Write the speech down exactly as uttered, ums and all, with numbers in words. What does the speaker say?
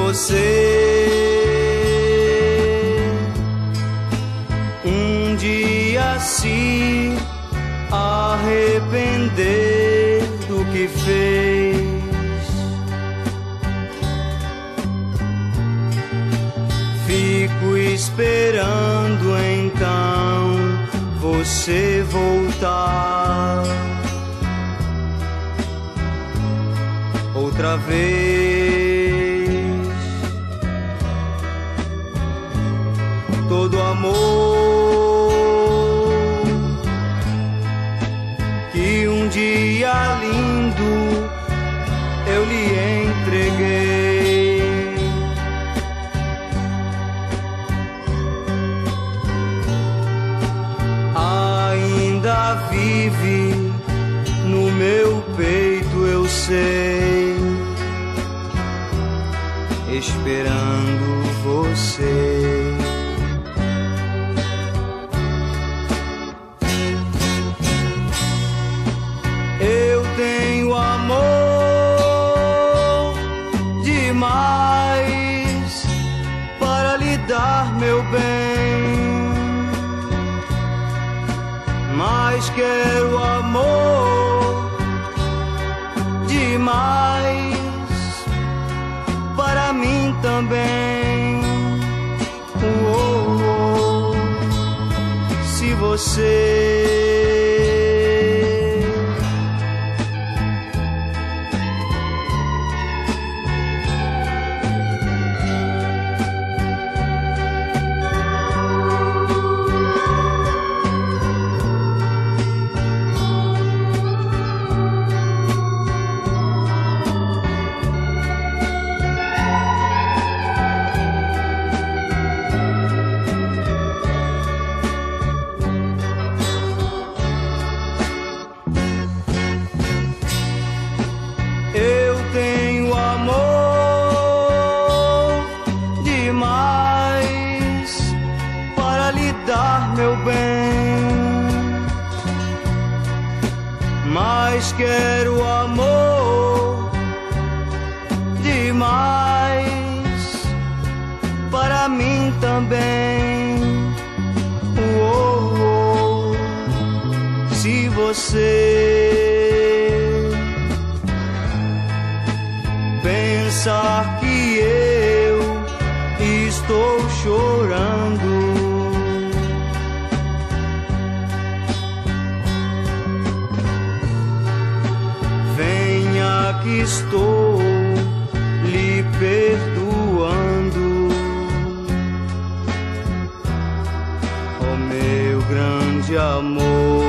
você um dia se arrepender do que fez, fico esperando então você voltar outra vez. Todo amor que um dia lindo eu lhe entreguei, ainda vive no meu peito, eu sei, esperando você. Eu tenho amor demais para lhe dar, meu bem, mas quero amor demais para mim também. Oh, oh, se você eu tenho amor demais para lhe dar, meu bem, mas quero amor demais para mim também. Oh, oh, se você pensar que eu estou chorando, venha que estou lhe perdoando, oh meu grande amor.